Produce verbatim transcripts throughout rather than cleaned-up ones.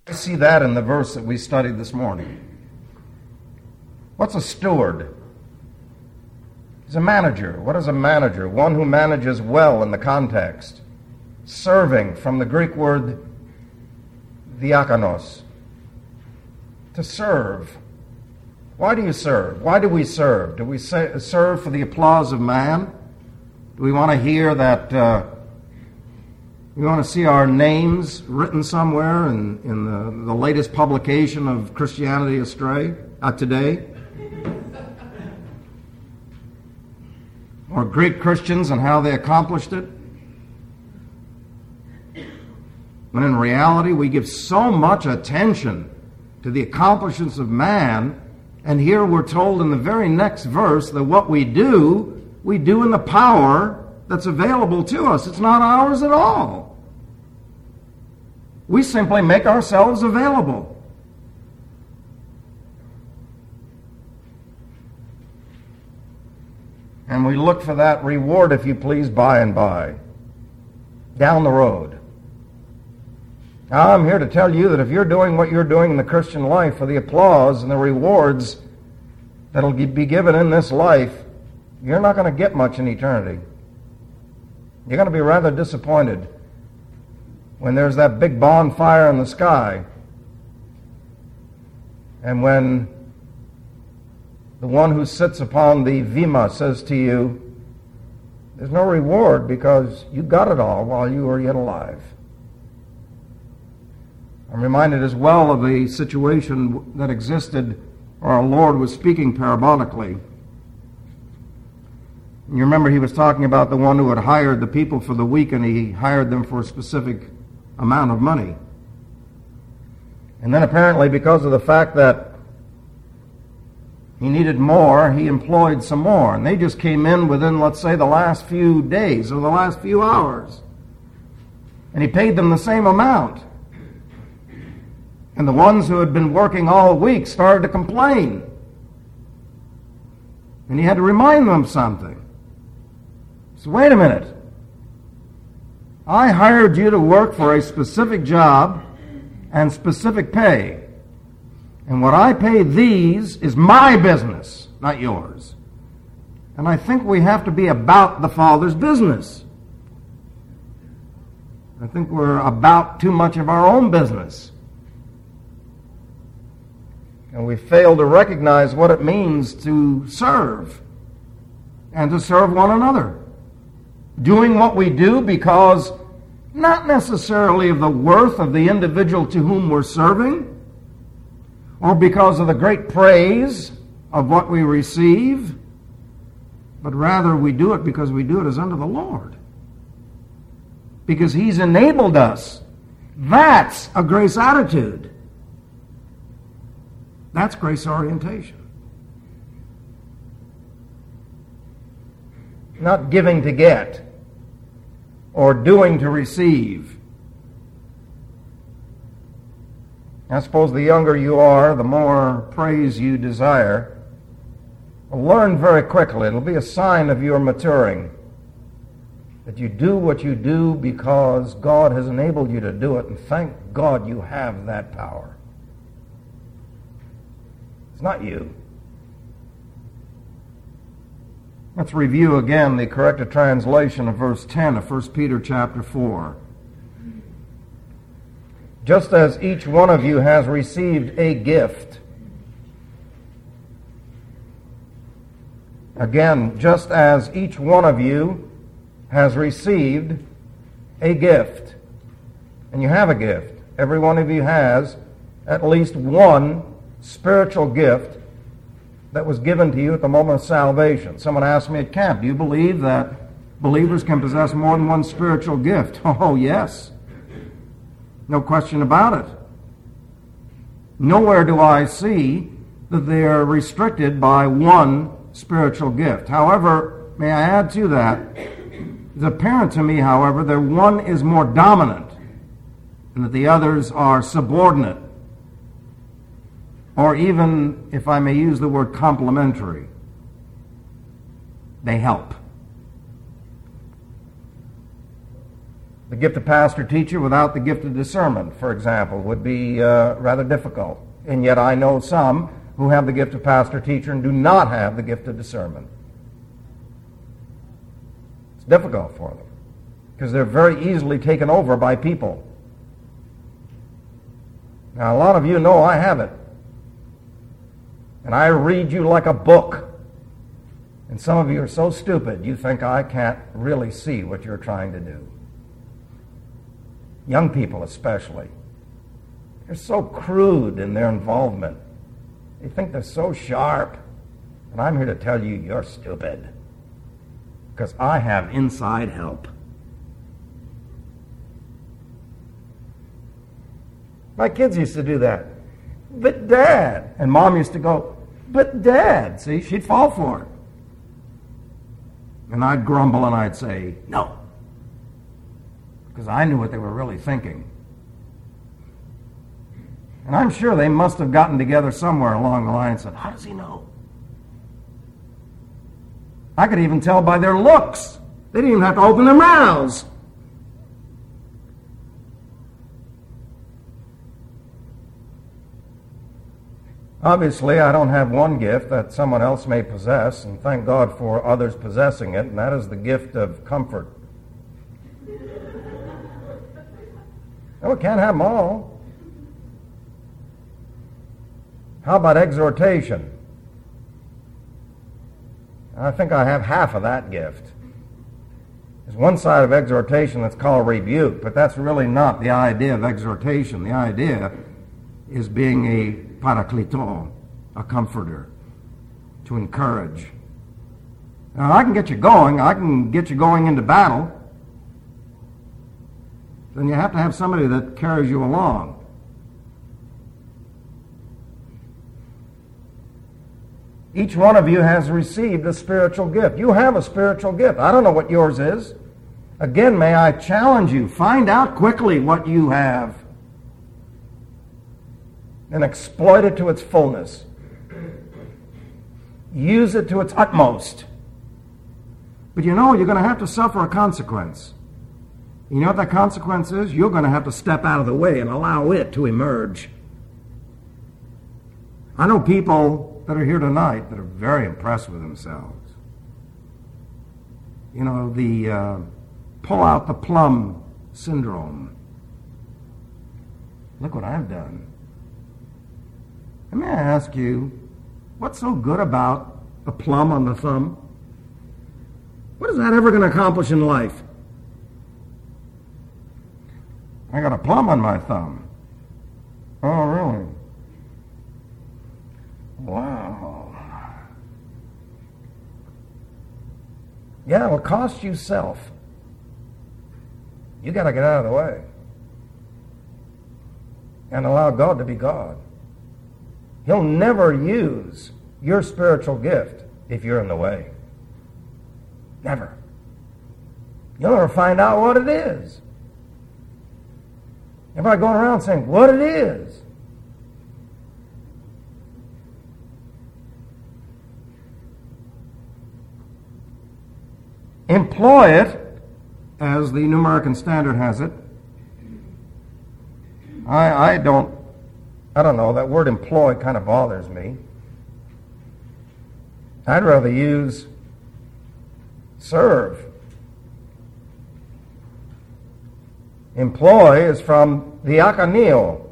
I see that in the verse that we studied this morning. What's a steward? He's a manager. What is a manager? One who manages well in the context. Serving, from the Greek word diakonos. To serve. Why do you serve? Why do we serve? Do we say, serve for the applause of man? Do we want to hear that, uh, we want to see our names written somewhere in, in the, the latest publication of Christianity Astray, uh, Today? Or great Christians and how they accomplished it? When in reality, we give so much attention to the accomplishments of man, and here we're told in the very next verse that what we do, we do in the power that's available to us. It's not ours at all. We simply make ourselves available. And we look for that reward, if you please, by and by, down the road. Now, I'm here to tell you that if you're doing what you're doing in the Christian life for the applause and the rewards that'll be given in this life, you're not going to get much in eternity. You're going to be rather disappointed when there's that big bonfire in the sky, and when the one who sits upon the Vima says to you, there's no reward because you got it all while you were yet alive. I'm reminded as well of the situation that existed where our Lord was speaking parabolically. You remember he was talking about the one who had hired the people for the week, and he hired them for a specific amount of money. And then apparently, because of the fact that he needed more, he employed some more. And they just came in within, let's say, the last few days or the last few hours. And he paid them the same amount. And the ones who had been working all week started to complain. And he had to remind them something. So wait a minute. I hired you to work for a specific job and specific pay. And what I pay these is my business, not yours. And I think we have to be about the Father's business. I think we're about too much of our own business. And we fail to recognize what it means to serve and to serve one another. Doing what we do because not necessarily of the worth of the individual to whom we're serving, or because of the great praise of what we receive, but rather we do it because we do it as unto the Lord. Because He's enabled us. That's a grace attitude. That's grace orientation. Not giving to get or doing to receive. I suppose the younger you are, the more praise you desire. Learn very quickly. It'll be a sign of your maturing that you do what you do because God has enabled you to do it, and thank God you have that power. It's not you. Let's review again the corrected translation of verse ten of First Peter chapter four. Just as each one of you has received a gift. Again, just as each one of you has received a gift. And you have a gift. Every one of you has at least one spiritual gift that was given to you at the moment of salvation. Someone asked me at camp, do you believe that believers can possess more than one spiritual gift? Oh, yes. No question about it. Nowhere do I see that they are restricted by one spiritual gift. However, may I add to that, it's apparent to me, however, that one is more dominant and that the others are subordinate, or even, if I may use the word, complementary. They help. The gift of pastor teacher without the gift of discernment, for example, would be uh, rather difficult. And yet I know some who have the gift of pastor teacher and do not have the gift of discernment. It's difficult for them because they're very easily taken over by people. Now, a lot of you know I have it. And I read you like a book. And some of you are so stupid you think I can't really see what you're trying to do. Young people especially. They're so crude in their involvement. They think they're so sharp. And I'm here to tell you you're stupid. Because I have inside help. My kids used to do that. But Dad. And Mom used to go, but Dad. See, she'd fall for it. And I'd grumble and I'd say, no. Because I knew what they were really thinking. And I'm sure they must have gotten together somewhere along the line and said, how does he know? I could even tell by their looks. They didn't even have to open their mouths. Obviously, I don't have one gift that someone else may possess, and thank God for others possessing it, and that is the gift of comfort. Oh, we can't have them all. How about exhortation? I think I have half of that gift. There's one side of exhortation that's called rebuke, but that's really not the idea of exhortation. The idea is being a parakleton, a comforter, to encourage. Now, I can get you going. I can get you going into battle. Then you have to have somebody that carries you along. Each one of you has received a spiritual gift. You have a spiritual gift. I don't know what yours is. Again, may I challenge you, find out quickly what you have and exploit it to its fullness. Use it to its utmost. But you know, you're going to have to suffer a consequence. You know what that consequence is? You're going to have to step out of the way and allow it to emerge. I know people that are here tonight that are very impressed with themselves. You know, the uh, pull out the plum syndrome. Look what I've done. And may I ask you, what's so good about a plum on the thumb? What is that ever going to accomplish in life? I got a plum on my thumb. Oh, really? Wow. Yeah, it'll cost you self. You got to get out of the way and allow God to be God. He'll never use your spiritual gift if you're in the way. Never. You'll never find out what it is. Everybody going around saying what it is. Employ it, as the New American Standard has it. I, I don't, I don't know, that word employ kind of bothers me. I'd rather use serve. Employ is from the akaneo.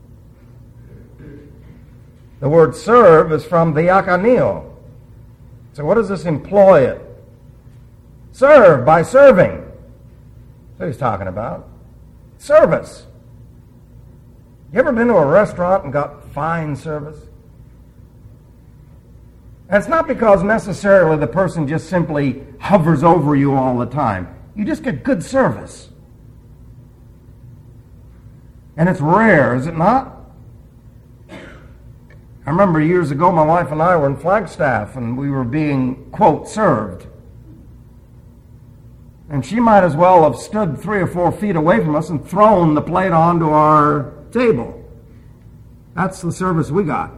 The word serve is from the akaneo. So what does this employ it? Serve by serving. That's what he's talking about. Service. You ever been to a restaurant and got fine service? And it's not because necessarily the person just simply hovers over you all the time. You just get good service. And it's rare, is it not? I remember years ago my wife and I were in Flagstaff and we were being, quote, served. And she might as well have stood three or four feet away from us and thrown the plate onto our table. That's the service we got.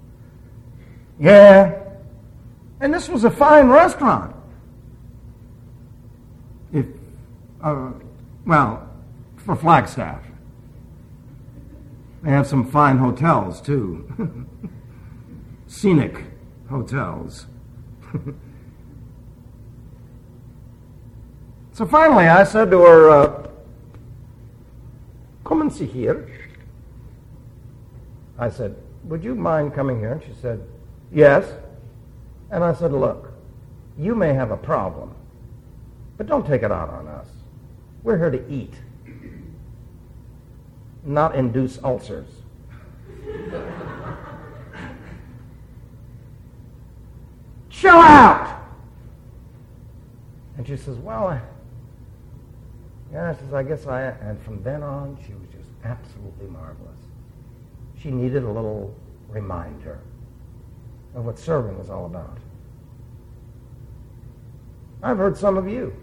Yeah. And this was a fine restaurant. uh, well, for Flagstaff. They have some fine hotels, too. Scenic hotels. So finally I said to her, uh, come and see here. I said, would you mind coming here? And she said, yes. And I said, look, you may have a problem, but don't take it out on us. We're here to eat, not induce ulcers. Chill out! And she says, well, I, yeah, she says, I guess I, and from then on, she was just absolutely marvelous. She needed a little reminder of what serving was all about. I've heard some of you.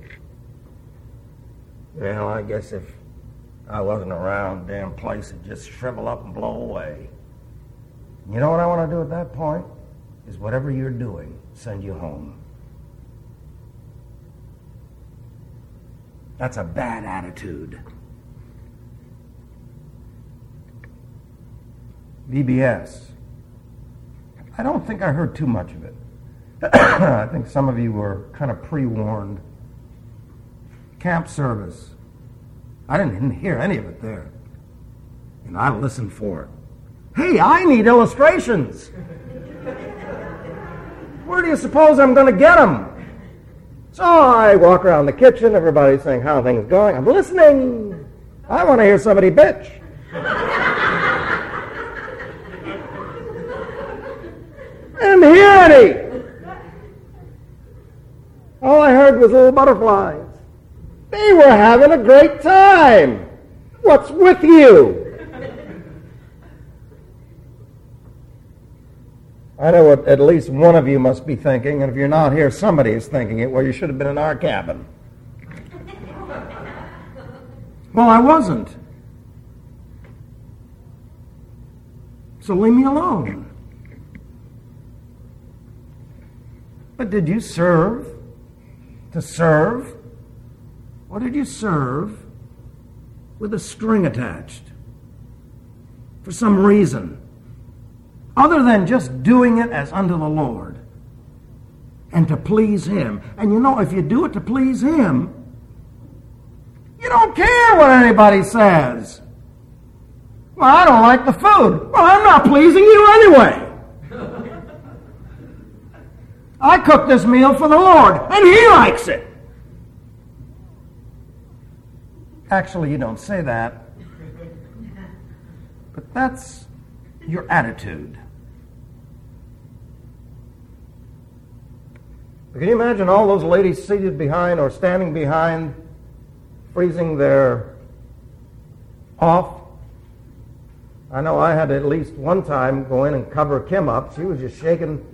Well, I guess if I wasn't around, damn place would just shrivel up and blow away. You know what I want to do at that point? Is whatever you're doing, send you home. That's a bad attitude. V B S. I don't think I heard too much of it. I think some of you were kind of pre-warned. Camp service. I didn't hear any of it there. And I listened for it. Hey, I need illustrations. Where do you suppose I'm going to get them? So I walk around the kitchen, everybody's saying, how are things going? I'm listening. I want to hear somebody bitch. And hear any. All I heard was little butterflies. They were having a great time. What's with you? I know what at least one of you must be thinking, and if you're not here, somebody is thinking it. Well, you should have been in our cabin. Well, I wasn't. So leave me alone. But did you serve to serve? Or did you serve with a string attached for some reason other than just doing it as unto the Lord and to please Him? And you know, if you do it to please Him, you don't care what anybody says. Well, I don't like the food. Well, I'm not pleasing you anyway. I cooked this meal for the Lord, and He likes it. Actually, you don't say that, but that's your attitude. Can you imagine all those ladies seated behind or standing behind, freezing their off? I know I had to at least one time go in and cover Kim up. She was just shaking,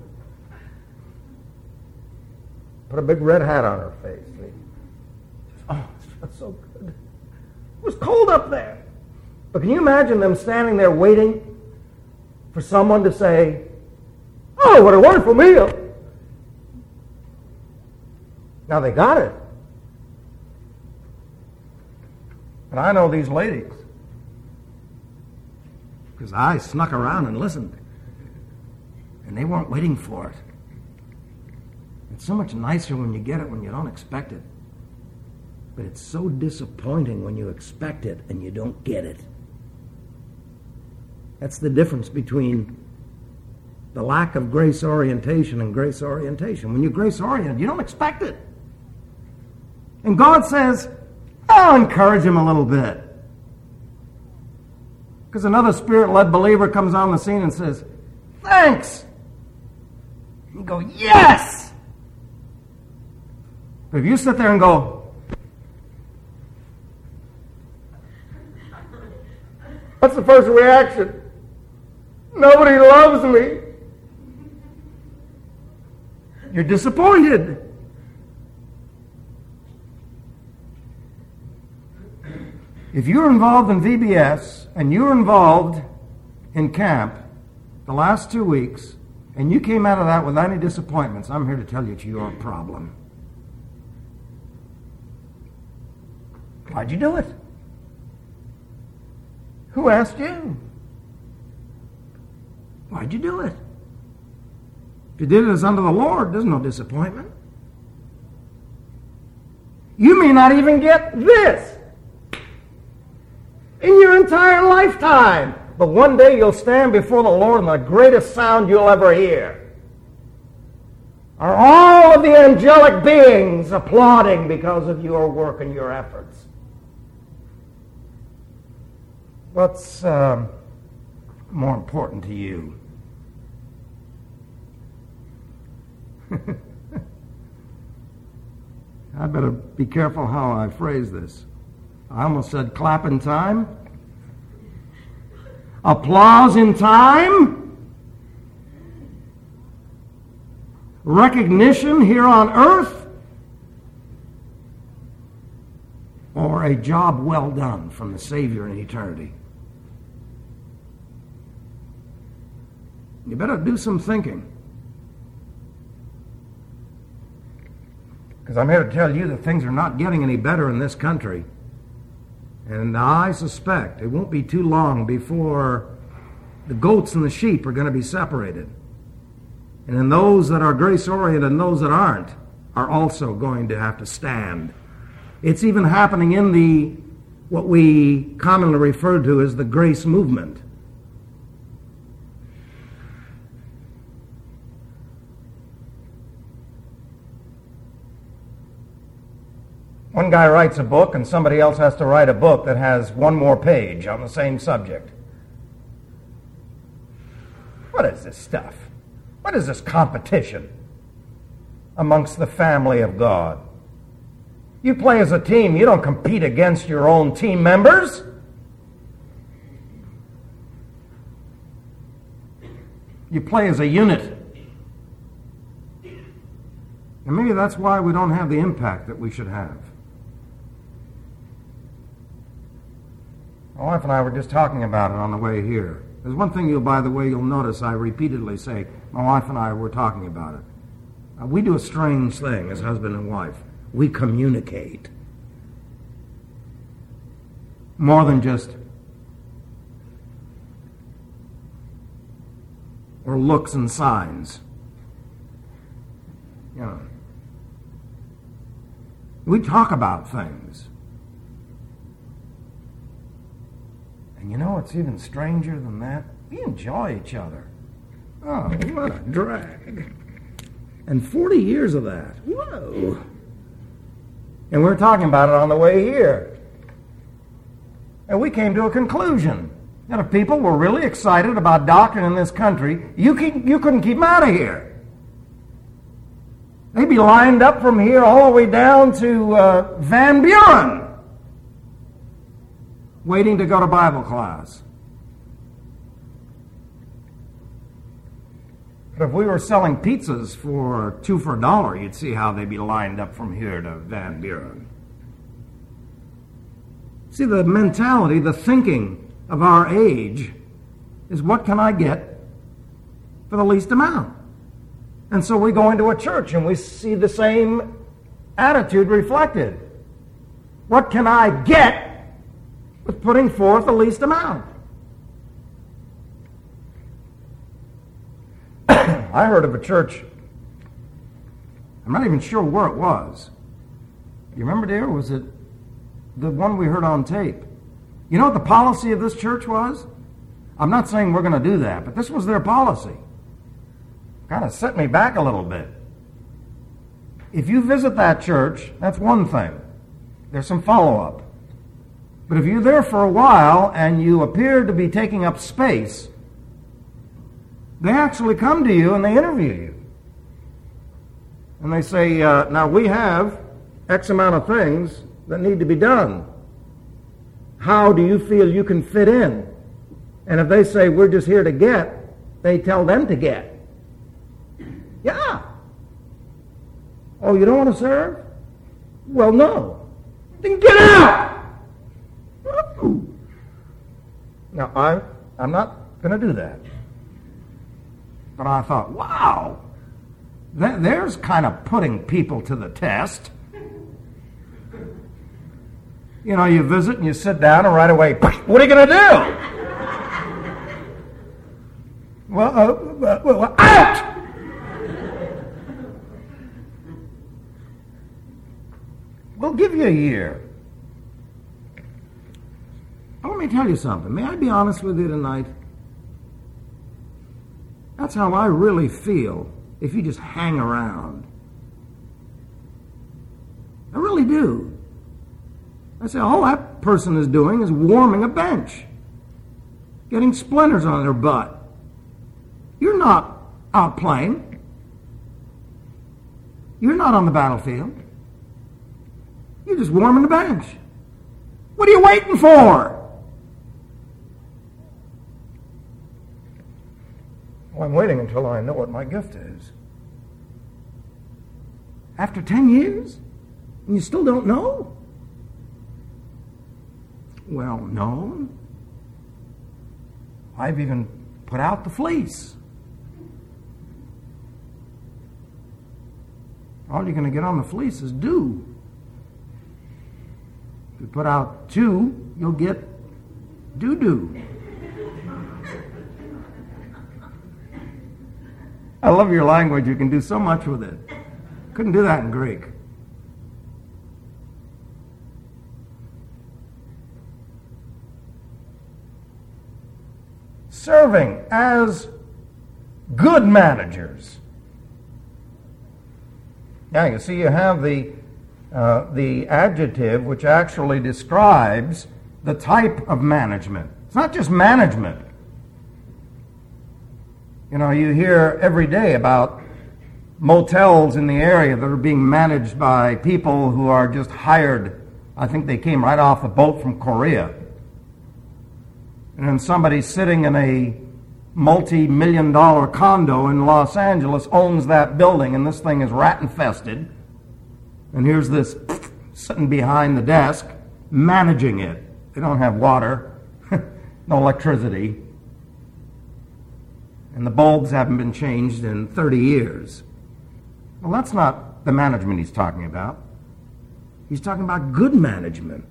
put a big red hat on her face. Oh, it's so good. It was cold up there. But can you imagine them standing there waiting for someone to say, oh, what a wonderful meal. Now they got it. And I know these ladies because I snuck around and listened. And they weren't waiting for it. It's so much nicer when you get it when you don't expect it. But it's so disappointing when you expect it and you don't get it. That's the difference between the lack of grace orientation and grace orientation. When you're grace oriented, you don't expect it. And God says, I'll encourage him a little bit. Because another Spirit-led believer comes on the scene and says, thanks. You go, yes! But if you sit there and go, what's the first reaction? Nobody loves me. You're disappointed. If you're involved in V B S and you're involved in camp the last two weeks and you came out of that with any disappointments, I'm here to tell you it's your problem. Why'd you do it? Who asked you? Why'd you do it? If you did it as unto the Lord, there's no disappointment. You may not even get this in your entire lifetime. But one day you'll stand before the Lord, and the greatest sound you'll ever hear are all of the angelic beings applauding because of your work and your efforts. What's uh, more important to you? I better be careful how I phrase this. I almost said clap in time. Applause in time. Recognition here on earth. Or a job well done from the Savior in eternity. You better do some thinking. Because I'm here to tell you that things are not getting any better in this country. And I suspect it won't be too long before the goats and the sheep are going to be separated. And then those that are grace-oriented and those that aren't are also going to have to stand. It's even happening in the, what we commonly refer to as the grace movement. One guy writes a book and somebody else has to write a book that has one more page on the same subject. What is this stuff? What is this competition amongst the family of God? You play as a team. You don't compete against your own team members. You play as a unit. And maybe that's why we don't have the impact that we should have. My wife and I were just talking about it on the way here. There's one thing, you'll, by the way, you'll notice I repeatedly say, my wife and I were talking about it. Uh, we do a strange thing as husband and wife. We communicate. More than just or looks and signs. You know. We talk about things. And you know what's even stranger than that? We enjoy each other. Oh, what a drag. And forty years of that. Whoa. And we were talking about it on the way here. And we came to a conclusion that if people were really excited about doctrine in this country, you, keep, you couldn't keep them out of here. They'd be lined up from here all the way down to uh, Van Buren, waiting to go to Bible class. But if we were selling pizzas for two for a dollar, you'd see how they'd be lined up from here to Van Buren. See, the mentality, the thinking of our age is, what can I get for the least amount? And so we go into a church and we see the same attitude reflected. What can I get with putting forth the least amount? I heard of a church, I'm not even sure where it was. You remember, dear? Was it the one we heard on tape? You know what the policy of this church was? I'm not saying we're going to do that, but this was their policy. Kind of set me back a little bit. If you visit that church, that's one thing. There's some follow-up. But if you're there for a while and you appear to be taking up space, they actually come to you and they interview you. And they say, uh, now we have X amount of things that need to be done. How do you feel you can fit in? And if they say, we're just here to get, they tell them to get. Yeah. Oh, you don't want to serve? Well, no. Then get out! Now, I, I'm not going to do that. But I thought, wow, that, there's kind of putting people to the test. You You know, you visit and you sit down and right away, what are you going to do? Well, uh, well, out! We'll give you a year. Now, let me tell you something. May I be honest with you tonight? That's how I really feel if you just hang around. I really do. I say, all that person is doing is warming a bench, getting splinters on their butt. You're not out playing. You're not on the battlefield. You're just warming the bench. What are you waiting for? Well, I'm waiting until I know what my gift is. After ten years? And you still don't know? Well, no. I've even put out the fleece. All you're going to get on the fleece is dew. If you put out two, you'll get doo-doo. I love your language. You can do so much with it. Couldn't do that in Greek. Serving as good managers. Now, you see, you have the uh, the adjective which actually describes the type of management. It's not just management. You know, you hear every day about motels in the area that are being managed by people who are just hired. I think they came right off the boat from Korea. And then somebody sitting in a multi-million dollar condo in Los Angeles owns that building, and this thing is rat-infested. And here's this sitting behind the desk managing it. They don't have water, no electricity, and the bulbs haven't been changed in thirty years. Well, that's not the management he's talking about. He's talking about good management.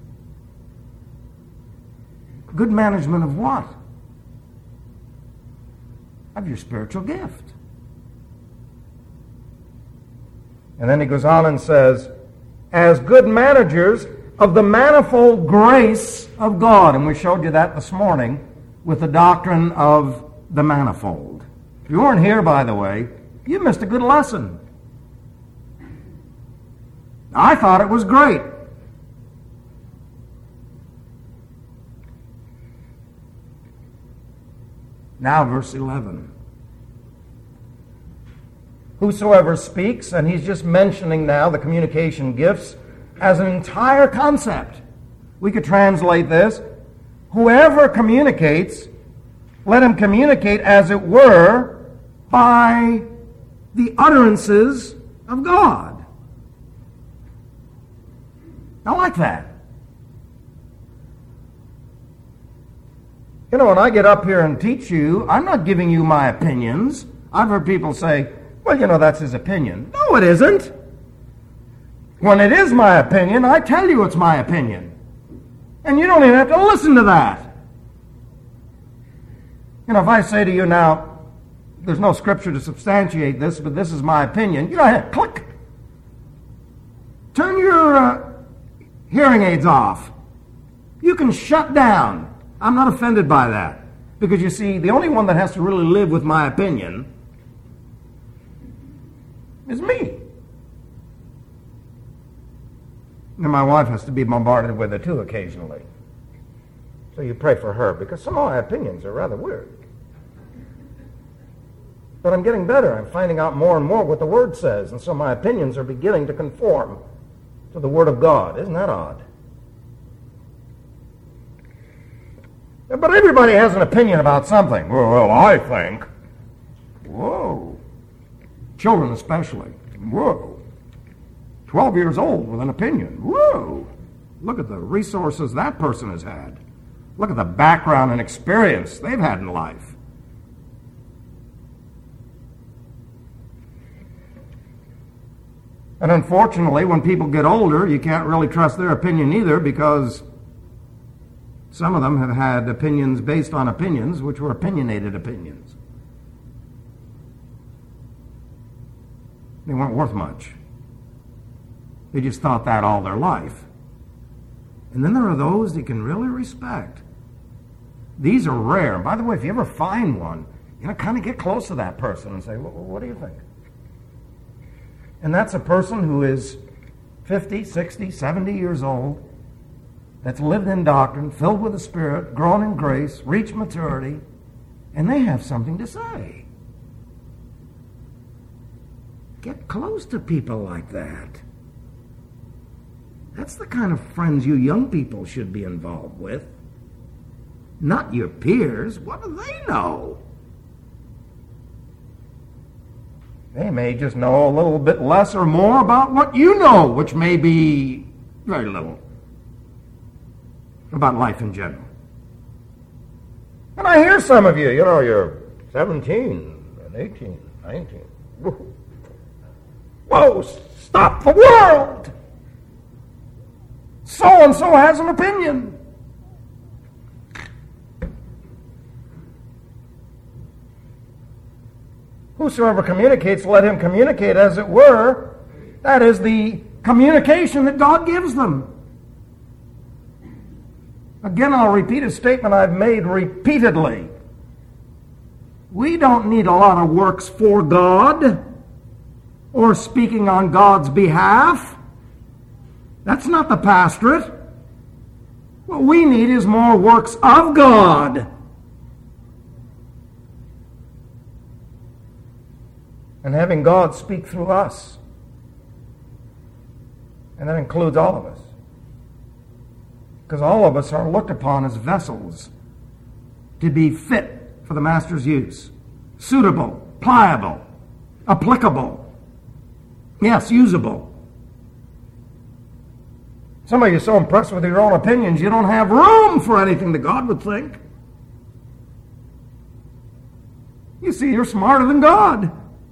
Good management of what? Of your spiritual gift. And then he goes on and says, as good managers of the manifold grace of God. And we showed you that this morning with the doctrine of the manifold. If you weren't here, by the way, you missed a good lesson. I thought it was great. Now, verse eleven. Whosoever speaks, and he's just mentioning now the communication gifts as an entire concept. We could translate this, whoever communicates, let him communicate as it were by the utterances of God. I like that. You know, when I get up here and teach you, I'm not giving you my opinions. I've heard people say, well, you know, that's his opinion. No, it isn't. When it is my opinion, I tell you it's my opinion. And you don't even have to listen to that. You know, if I say to you now, there's no scripture to substantiate this, but this is my opinion, you know, click. Turn your uh, hearing aids off. You can shut down. I'm not offended by that. Because you see, the only one that has to really live with my opinion is me. And my wife has to be bombarded with it too occasionally. So you pray for her, because some of my opinions are rather weird. But I'm getting better. I'm finding out more and more what the Word says, and so my opinions are beginning to conform to the Word of God. Isn't that odd? But everybody has an opinion about something. Well, I think. Whoa. Children especially. Whoa. Twelve years old with an opinion. Whoa. Look at the resources that person has had. Look at the background and experience they've had in life. And unfortunately, when people get older, you can't really trust their opinion either, because some of them have had opinions based on opinions, which were opinionated opinions. They weren't worth much. They just thought that all their life. And then there are those you can really respect. These are rare. By the way, if you ever find one, you know, kind of get close to that person and say, well, what do you think? And that's a person who is fifty, sixty, seventy years old, that's lived in doctrine, filled with the Spirit, grown in grace, reached maturity, and they have something to say. Get close to people like that. That's the kind of friends you young people should be involved with. Not your peers. What do they know? They may just know a little bit less or more about what you know, which may be very little about life in general. And I hear some of you, you know, you're seventeen and eighteen, nineteen. Whoa, stop the world! So-and-so has an opinion. Whosoever communicates, let him communicate as it were. That is the communication that God gives them. Again, I'll repeat a statement I've made repeatedly. We don't need a lot of works for God or speaking on God's behalf. That's not the pastorate. What we need is more works of God. And having God speak through us. And that includes all of us. Because all of us are looked upon as vessels to be fit for the Master's use. Suitable, pliable, applicable. Yes, usable. Some of you are so impressed with your own opinions, you don't have room for anything that God would think. You see, you're smarter than God.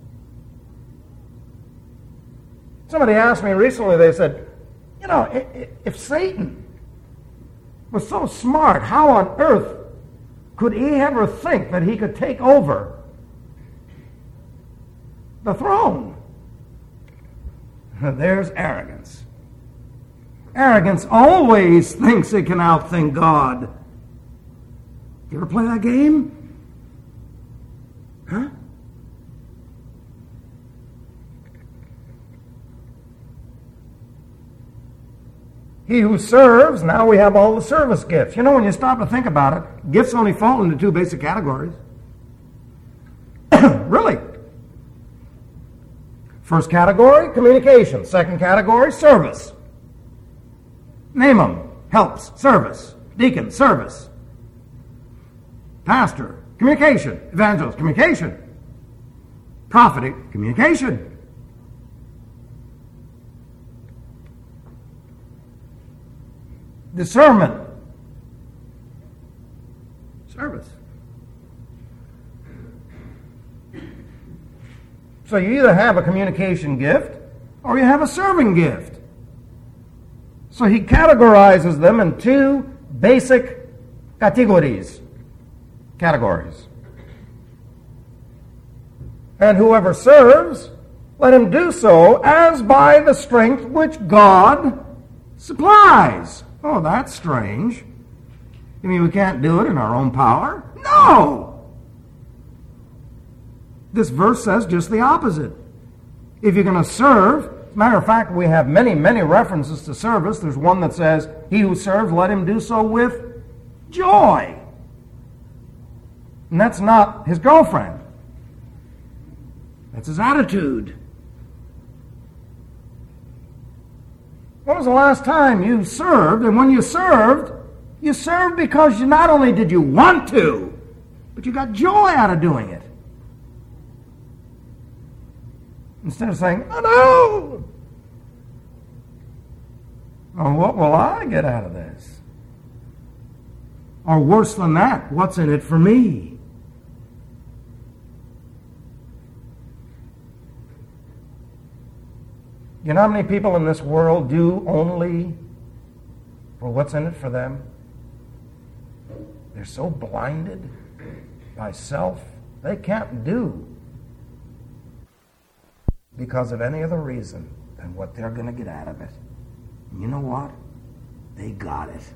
Somebody asked me recently, they said, you know, if Satan was so smart, how on earth could he ever think that he could take over the throne? There's arrogance. Arrogance always thinks it can outthink God. You ever play that game? Huh? He who serves, now we have all the service gifts. You know, when you stop to think about it, gifts only fall into two basic categories. Really. First category, communication. Second category, service. Name them. Helps, service. Deacon, service. Pastor, communication. Evangelist, communication. Prophet, communication. Discernment. Service. So you either have a communication gift or you have a serving gift. So he categorizes them in two basic categories. Categories. And whoever serves, let him do so as by the strength which God supplies. Oh, that's strange. You mean we can't do it in our own power? No! This verse says just the opposite. If you're going to serve, as a matter of fact, we have many, many references to service. There's one that says, he who serves, let him do so with joy. And that's not his girlfriend. That's his attitude. When was the last time you served? And when you served, you served because you not only did you want to, but you got joy out of doing it. Instead of saying, oh no! Or what will I get out of this? Or worse than that, what's in it for me? You know how many people in this world do only for what's in it for them? They're so blinded by self, they can't do because of any other reason than what they're going to get out of it. And you know what? They got it.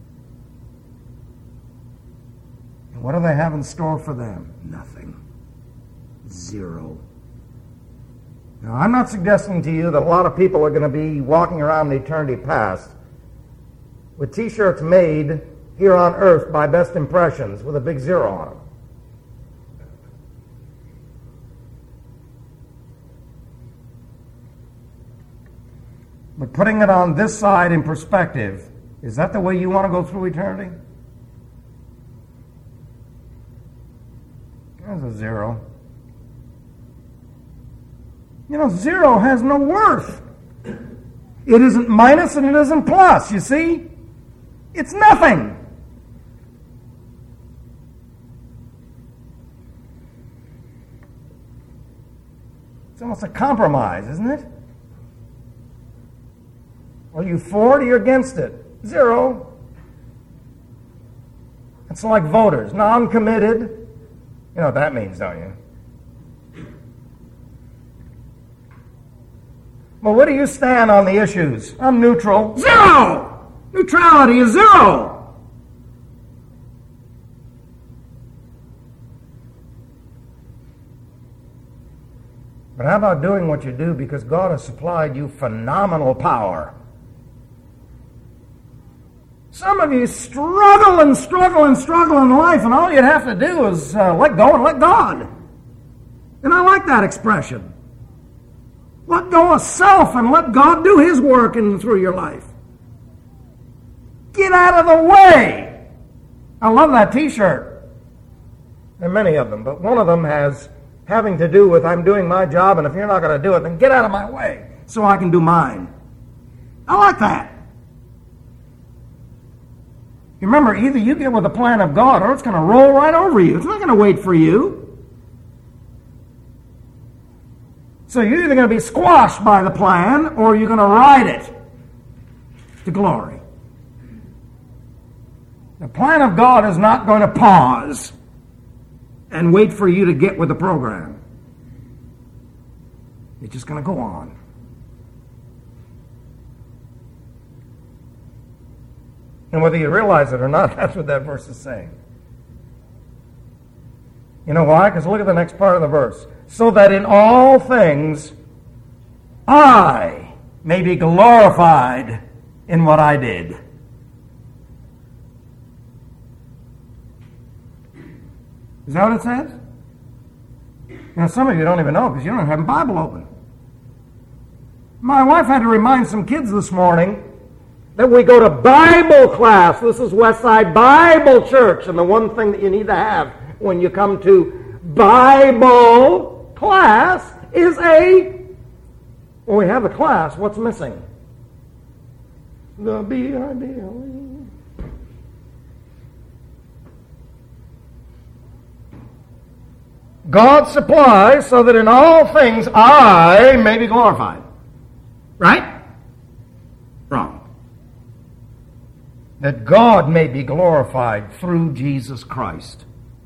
And what do they have in store for them? Nothing. Zero. Now, I'm not suggesting to you that a lot of people are going to be walking around in eternity past with T-shirts made here on earth by Best Impressions with a big zero on them. But putting it on this side in perspective, is that the way you want to go through eternity? There's a zero. You know, zero has no worth. It isn't minus and it isn't plus, you see? It's nothing. It's almost a compromise, isn't it? Are you for it or you're against it? Zero. It's like voters, non-committed. You know what that means, don't you? Well, where do you stand on the issues? I'm neutral. Zero! Neutrality is zero! But how about doing what you do because God has supplied you phenomenal power? Some of you struggle and struggle and struggle in life, and all you'd have to do is uh, let go and let God. And I like that expression. Let go of self and let God do His work in and through your life. Get out of the way. I love that T-shirt. There are many of them, but one of them has having to do with I'm doing my job, and if you're not going to do it, then get out of my way so I can do mine. I like that. You remember, either you get with the plan of God or it's going to roll right over you. It's not going to wait for you. So you're either going to be squashed by the plan or you're going to ride it to glory. The plan of God is not going to pause and wait for you to get with the program. It's just going to go on. And whether you realize it or not, that's what that verse is saying. You know why? Because look at the next part of the verse. So that in all things I may be glorified in what I did. Is that what it says? You know, some of you don't even know because you don't have a Bible open. My wife had to remind some kids this morning that we go to Bible class. This is Westside Bible Church, and the one thing that you need to have when you come to Bible class is a, when we have a class, what's missing? The B I B L E. God supplies so that in all things I may be glorified. Right? Wrong. That God may be glorified through Jesus Christ.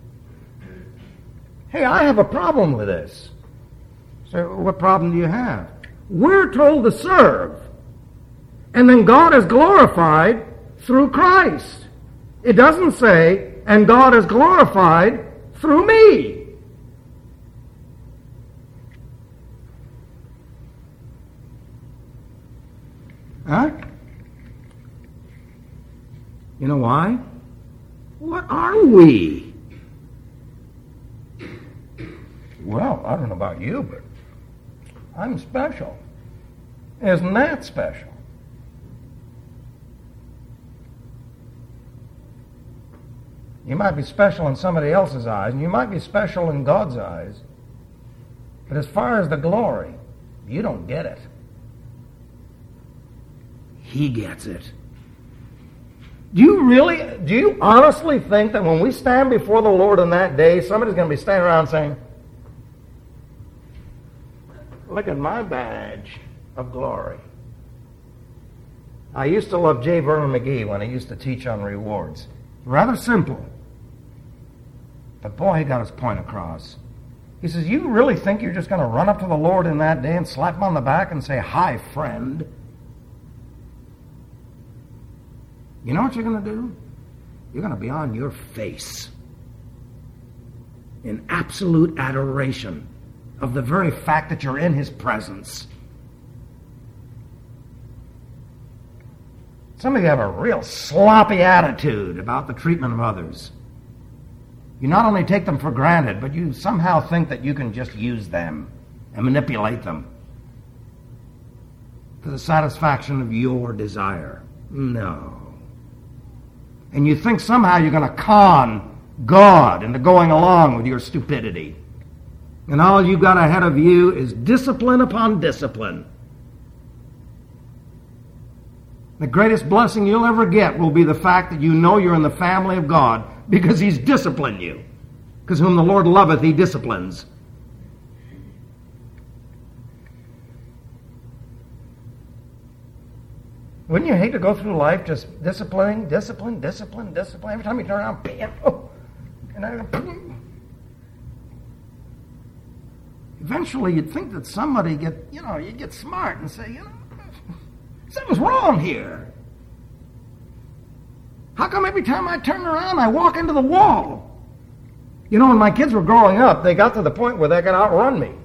Hey, I have a problem with this. So what problem do you have? We're told to serve. And then God is glorified through Christ. It doesn't say, and God is glorified through me. Huh? You know why? What are we? Well, I don't know about you, but I'm special. Isn't that special? You might be special in somebody else's eyes, and you might be special in God's eyes, but as far as the glory, you don't get it. He gets it. Do you really, do you honestly think that when we stand before the Lord on that day, somebody's going to be standing around saying, look at my badge. of glory. I used to love J. Vernon McGee when he used to teach on rewards. Rather simple. But boy, he got his point across. He says, you really think you're just going to run up to the Lord in that day and slap him on the back and say, hi, friend? You know what you're going to do? You're going to be on your face in absolute adoration of the very fact that you're in his presence. Some of you have a real sloppy attitude about the treatment of others. You not only take them for granted, but you somehow think that you can just use them and manipulate them for the satisfaction of your desire. No. And you think somehow you're going to con God into going along with your stupidity. And all you've got ahead of you is discipline upon discipline. The greatest blessing you'll ever get will be the fact that you know you're in the family of God because he's disciplined you. Because whom the Lord loveth, he disciplines. Wouldn't you hate to go through life just disciplining, discipline, discipline, discipline? Every time you turn around, bam, oh, and I, eventually you'd think that somebody get, you know, you'd get smart and say, you know, something's wrong here. How come every time I turn around, I walk into the wall? You know, when my kids were growing up, they got to the point where they could outrun me.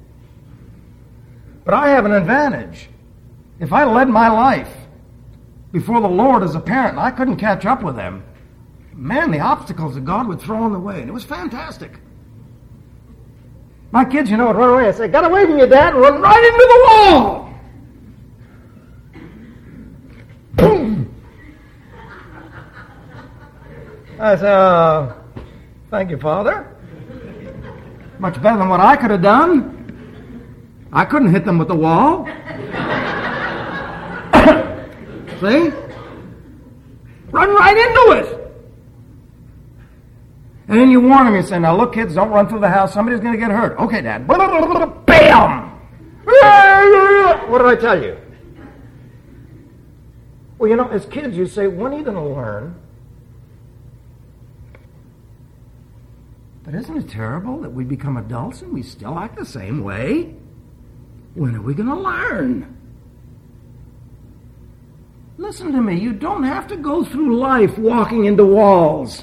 But I have an advantage. If I led my life before the Lord as a parent, I couldn't catch up with them. Man, the obstacles that God would throw in the way, and it was fantastic. My kids, you know, would run away. I say, "Get away from your dad," and run right into the wall. Boom! I said, uh, thank you, Father. Much better than what I could have done. I couldn't hit them with the wall. See? Run right into it. And then you warn them, you say, now look, kids, don't run through the house. Somebody's going to get hurt. Okay, Dad. Bam! What did I tell you? Well, you know, as kids, you say, when are you going to learn? But isn't it terrible that we become adults and we still act the same way? When are we going to learn? Listen to me, you don't have to go through life walking into walls.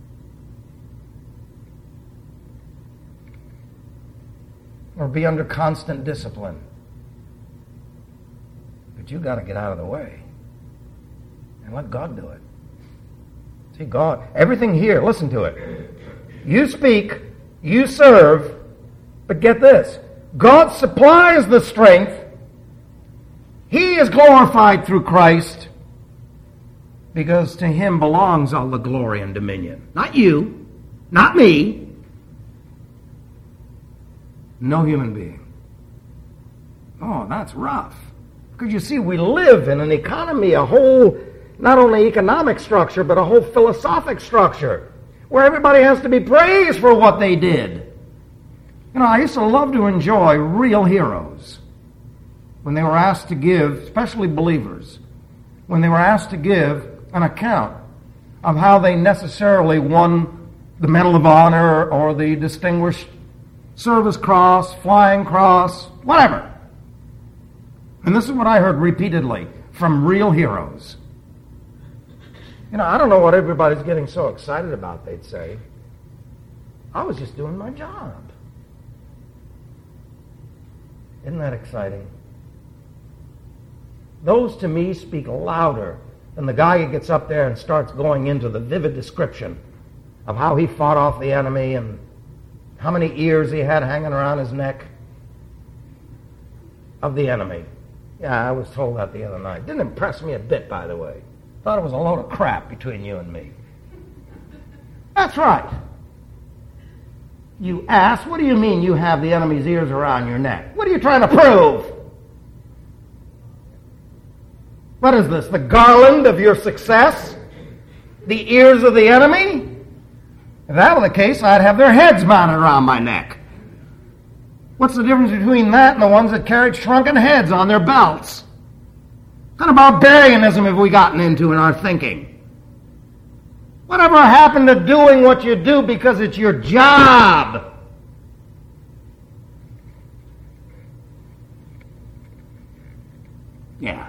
Or be under constant discipline. But you've got to get out of the way and let God do it. See, God, everything here, listen to it. You speak, you serve, but get this. God supplies the strength. He is glorified through Christ because to him belongs all the glory and dominion. Not you, not me, no human being. Oh, that's rough. Because you see, we live in an economy, a whole, not only economic structure, but a whole philosophic structure where everybody has to be praised for what they did. You know, I used to love to enjoy real heroes when they were asked to give, especially believers, when they were asked to give an account of how they necessarily won the Medal of Honor or the Distinguished Service Cross, Flying Cross, whatever. And this is what I heard repeatedly from real heroes. You know, I don't know what everybody's getting so excited about, they'd say. I was just doing my job. Isn't that exciting? Those to me speak louder than the guy who gets up there and starts going into the vivid description of how he fought off the enemy and how many ears he had hanging around his neck of the enemy. Yeah, I was told that the other night. Didn't impress me a bit, by the way. Thought it was a load of crap between you and me. That's right. You ass, what do you mean you have the enemy's ears around your neck? What are you trying to prove? What is this, the garland of your success? The ears of the enemy? If that were the case, I'd have their heads mounted around my neck. What's the difference between that and the ones that carried shrunken heads on their belts? What kind of barbarianism have we gotten into in our thinking? Whatever happened to doing what you do because it's your job? Yeah.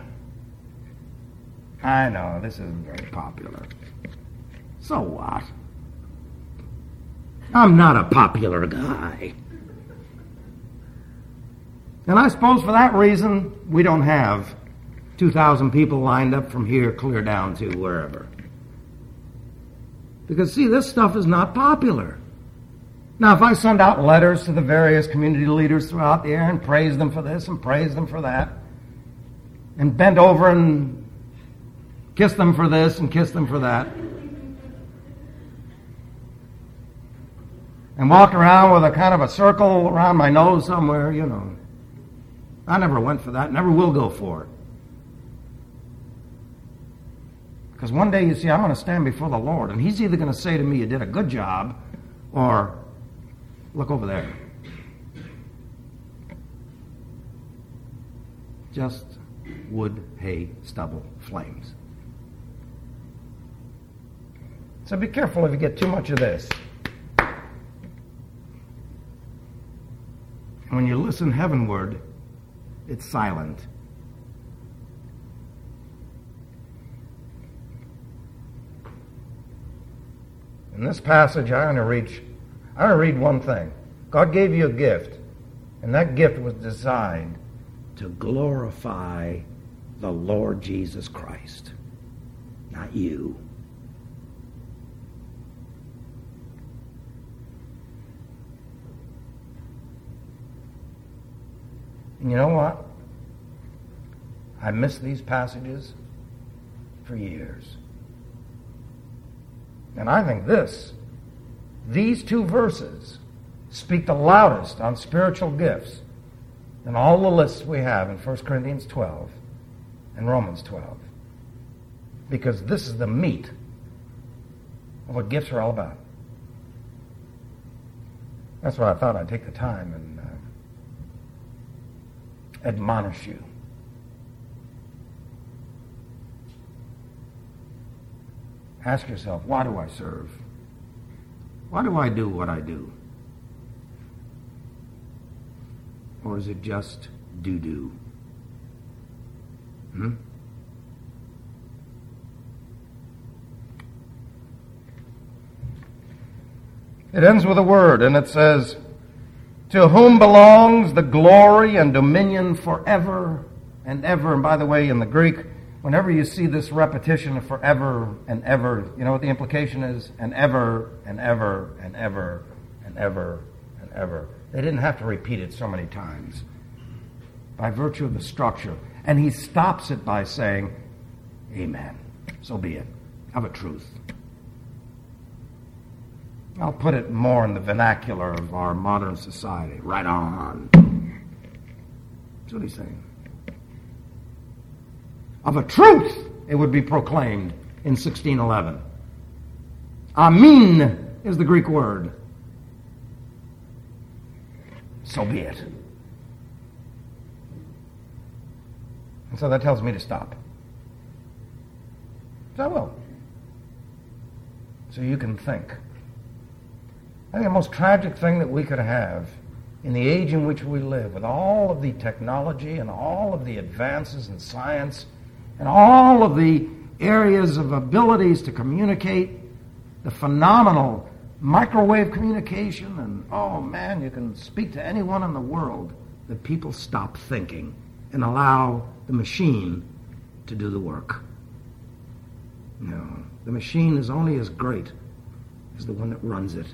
I know, this isn't very popular. So what? I'm not a popular guy. And I suppose for that reason, we don't have two thousand people lined up from here clear down to wherever. Because, see, this stuff is not popular. Now, if I send out letters to the various community leaders throughout the air and praise them for this and praise them for that, and bent over and kiss them for this and kiss them for that, and walk around with a kind of a circle around my nose somewhere, you know, I never went for that, never will go for it. Because one day, you see, I'm going to stand before the Lord, and He's either going to say to me, you did a good job, or look over there. Just wood, hay, stubble, flames. So be careful if you get too much of this. When you listen heavenward, it's silent. In this passage, I want to read, I want to read one thing. God gave you a gift, and that gift was designed to glorify the Lord Jesus Christ, not you. And you know what? I missed these passages for years. And I think this, these two verses speak the loudest on spiritual gifts than all the lists we have in First Corinthians twelve and Romans twelve. Because this is the meat of what gifts are all about. That's why I thought I'd take the time and uh, admonish you. Ask yourself, why do I serve? Why do I do what I do? Or is it just do-do? Hmm? It ends with a word, and it says, to whom belongs the glory and dominion forever and ever. And by the way, in the Greek, whenever you see this repetition of forever and ever, you know what the implication is? And ever and ever and ever and ever and ever. They didn't have to repeat it so many times by virtue of the structure. And he stops it by saying, amen. So be it. Of a truth. I'll put it more in the vernacular of our modern society. Right on. That's what he's saying. Of a truth, it would be proclaimed in sixteen eleven. Amen is the Greek word. So be it. And so that tells me to stop. So I will. So you can think. I think the most tragic thing that we could have in the age in which we live, with all of the technology and all of the advances in science and all of the areas of abilities to communicate, the phenomenal microwave communication, and oh man, you can speak to anyone in the world, that people stop thinking and allow the machine to do the work. No, the machine is only as great as the one that runs it.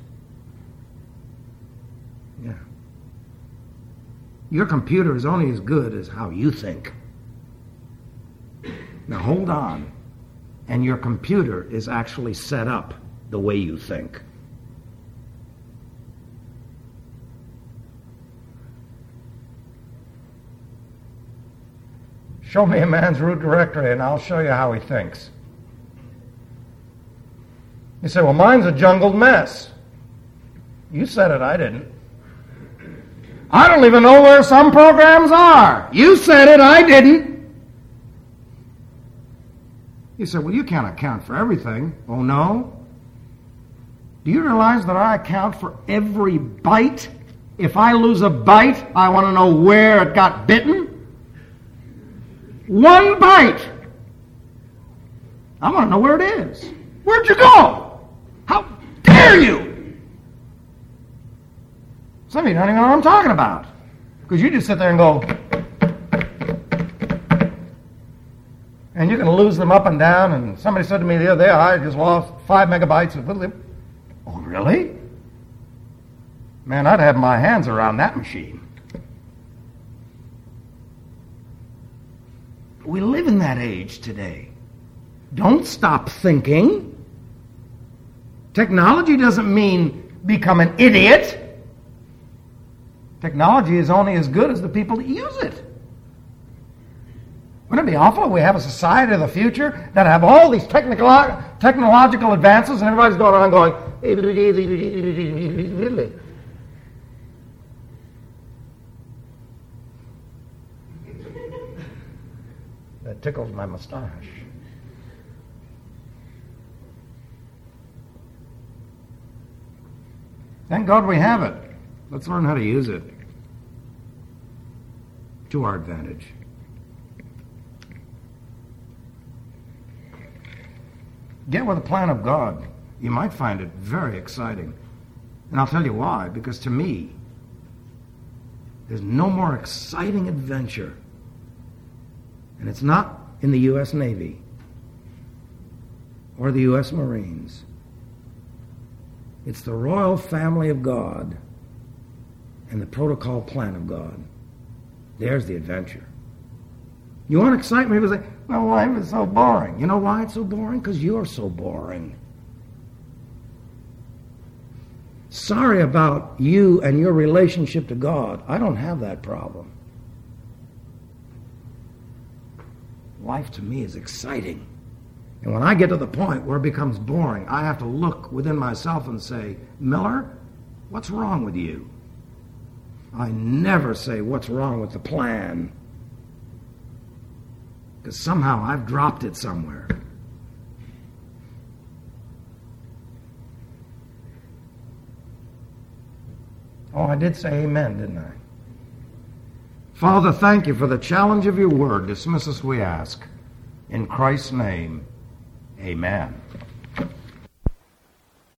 Yeah. Your computer is only as good as how you think. Now hold on. And your computer is actually set up the way you think. Show me a man's root directory and I'll show you how he thinks. You say, well, mine's a jungled mess. You said it, I didn't. I don't even know where some programs are. You said it, I didn't. You said, well, you can't account for everything. Oh, no? Do you realize that I account for every bite? If I lose a bite, I want to know where it got bitten. One bite. I want to know where it is. Where'd you go? How dare you? Some of you don't even know what I'm talking about. Because you just sit there and go, and you can lose them up and down. And somebody said to me the other day, I just lost five megabytes of... Oh, really? Man, I'd have my hands around that machine. We live in that age today. Don't stop thinking. Technology doesn't mean become an idiot. Technology is only as good as the people that use it. Wouldn't it be awful if we have a society of the future that have all these technical, technological advances and everybody's going around going... That tickles my mustache. Thank God we have it. Let's learn how to use it to our advantage. Get with the plan of God. You might find it very exciting. And I'll tell you why. Because to me, there's no more exciting adventure. And it's not in the U S Navy or the U S Marines. It's the royal family of God and the protocol plan of God. There's the adventure. You want excitement? People say, well, life is so boring. You know why it's so boring? Because you're so boring. Sorry about you and your relationship to God. I don't have that problem. Life to me is exciting. And when I get to the point where it becomes boring, I have to look within myself and say, Miller, what's wrong with you? I never say what's wrong with the plan. Because somehow I've dropped it somewhere. Oh, I did say amen, didn't I? Father, thank you for the challenge of your word. Dismiss us, we ask. In Christ's name, amen.